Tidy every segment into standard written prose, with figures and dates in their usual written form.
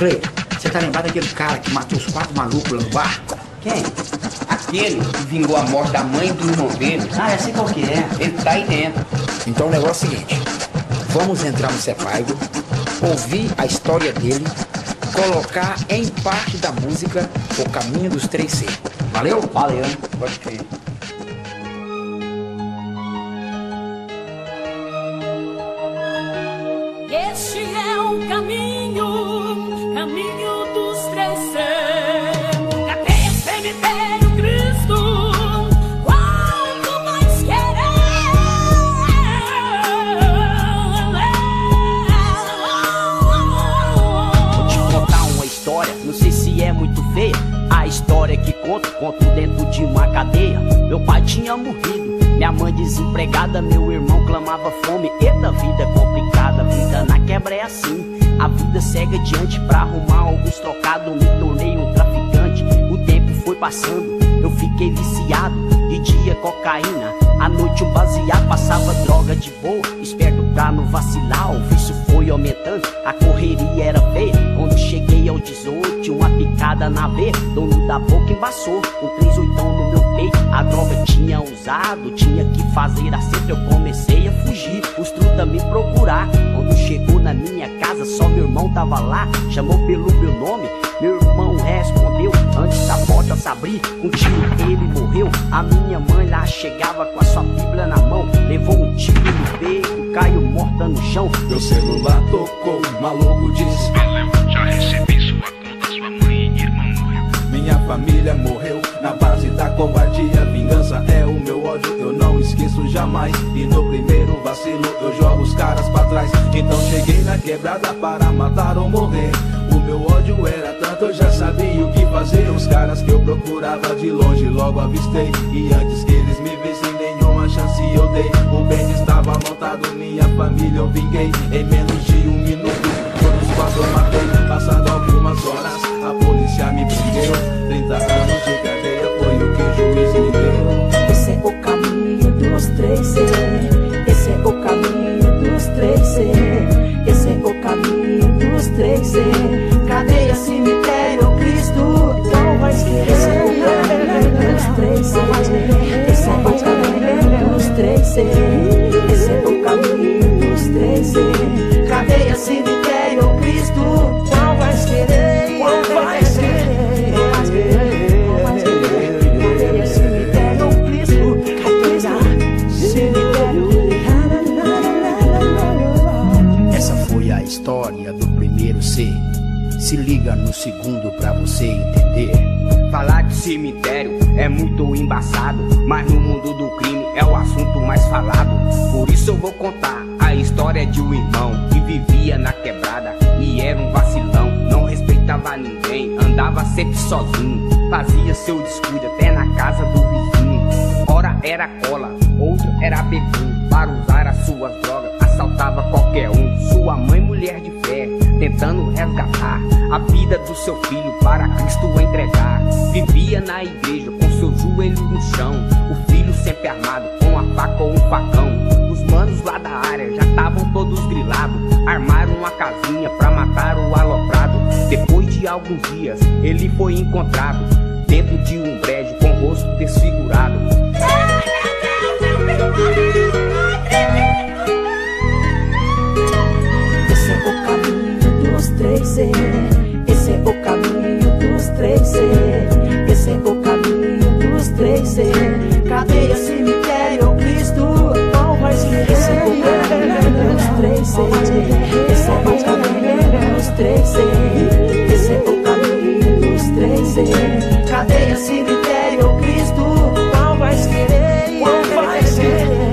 Cleide, você tá lembrado daquele cara que matou os 4 malucos lá no bar? Quem? Aquele que vingou a morte da mãe do irmão dele. Ah, eu sei qual que é. Ele tá aí dentro. Então o negócio é o seguinte, vamos entrar no Sepaigo, ouvir a história dele, colocar em parte da música O Caminho dos 3C. Valeu? Valeu. Pode crer. Este é o caminho, caminho dos 3C. Cadeia, cemitério, Cristo, quanto mais querer. Vou te contar uma história, não sei se é muito feia. A história que conto dentro de uma cadeia. Meu pai tinha morrido, minha mãe desempregada, meu irmão clamava fome. Eita, vida complicada, vida na quebra é assim. A vida segue adiante pra arrumar alguns trocados. Me tornei um traficante, o tempo foi passando, eu fiquei viciado. De dia cocaína, à noite um baseado. Passava droga de boa, esperto pra não vacilar. O vício foi aumentando, a correria era feia. Quando cheguei ao 18, uma picada na veia. Dono da boca embaçou, um 38 no meu peito. A droga tinha usado, tinha que fazer a sempre. Eu comecei a fugir, os truta me procurar. Quando chegou na minha casa, só meu irmão tava lá. Chamou pelo meu nome, meu irmão respondeu. Antes da porta se abrir, um tiro ele morreu. A minha mãe lá chegava com a sua bíblia na mão. Levou um tiro no peito, caiu morta no chão. Meu celular tocou, maluco disse: Valeu, já recebi sua conta, sua mãe e irmão morreu. minha família morreu na base da covardia. Vingança é o meu ódio, eu não esqueço jamais. E no primeiro vacilo eu jogo os caras pra trás. Então cheguei na quebrada para matar ou morrer. O meu ódio era tanto, eu já sabia o que fazer. Os caras que eu procurava de longe logo avistei. E antes que eles me vissem, nenhuma chance eu dei. O bem estava montado, minha família eu vinguei. Em menos de 1 minuto, todos quatro eu matei. Passado algumas horas, a polícia me prendeu. 30 anos de cadeia foi o que o juiz me deu. Esse é o caminho dos 3C. Esse é o caminho dos 3C. Esse é o caminho dos 3C. Cadeia, cemitério, Cristo, não vais querer. Esse é o caminho dos 3C. Esse é o caminho dos 3C. Esse é o caminho dos 3C. Cadeia, cemitério, Cristo, não vais querer. Não vais querer. Cadeia, cemitério, Cristo. Cadeia, cemitério. Essa foi a história do primeiro C. Se liga no segundo pra você entender. Falar de cemitério é muito embaçado, mas no mundo do crime é o assunto mais falado. Por isso eu vou contar a história de um irmão que vivia na quebrada e era um vacilão. Não respeitava ninguém, andava sempre sozinho, fazia seu descuido até na casa do vizinho. Ora era cola, outra era bebum. Para usar as suas drogas, assaltava qualquer um. Sua mãe, mulher de fé, tentando resgatar a vida do seu filho para Cristo entregar. Vivia na igreja com seu joelho no chão, o filho sempre armado com a faca ou um facão. Os manos lá da área já estavam todos grilados, armaram uma casinha pra matar o aloprado. Depois de alguns dias ele foi encontrado dentro de um brejo com o rosto desfigurado. Esse é o caminho dos 3C. Esse é o caminho dos 3C. Esse é o caminho dos 3C. Cadeia, cemitério, Cristo, não vais querer. Esse é o caminho dos 3C. Esse é o caminho dos 3C. Esse é o caminho dos 3C. Cadeia, cemitério, Cristo, não vais querer. Não vais querer.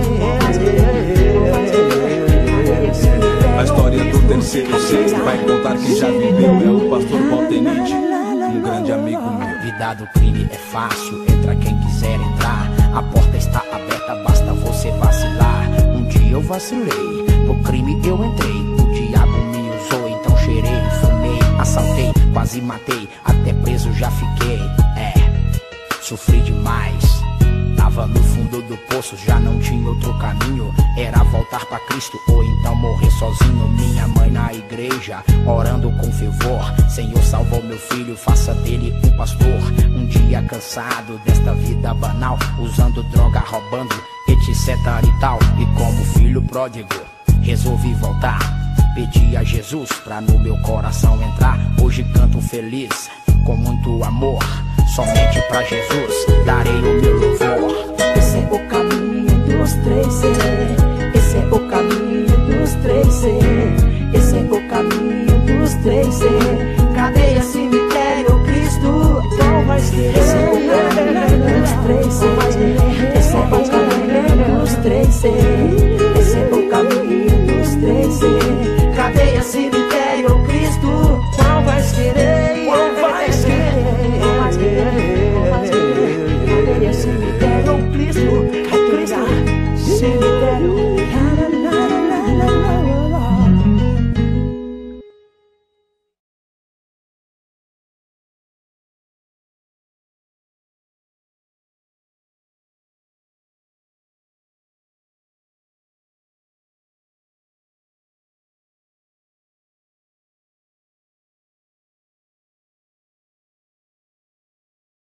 A história do terceiro C vai contar quem já viveu. É o pastor Valtenite, um grande amigo meu. Vida do crime é fácil, entra quem quiser entrar. A porta está aberta, basta você vacilar. Um dia eu vacilei, no crime eu entrei. O diabo me usou, então cheirei, fumei, assaltei, quase matei, até preso já fiquei. Sofri demais, tava Tava no fundo do poço, já não tinha outro caminho. Era voltar pra Cristo ou então morrer sozinho. Minha mãe na igreja, orando com fervor: Senhor, salvou meu filho, faça dele um pastor. Um dia cansado desta vida banal, usando droga, roubando, etc e tal. E como filho pródigo, resolvi voltar. Pedi a Jesus pra no meu coração entrar. Hoje canto feliz, com muito amor. Somente pra Jesus darei o meu louvor. Esse é o caminho dos 3C. Esse é o caminho dos 3C. Esse é o caminho dos 3C. Cadeia, cemitério, Cristo, qual vais querer? Esse é o caminho dos 3C. Esse é o caminho dos 3C. Esse é o caminho dos 3C. Cadeia, cemitério, Cristo, qual vais querer? Qual vais querer? Qual vais querer? Cadeia, cemitério, Cristo, Cristo, cemitério.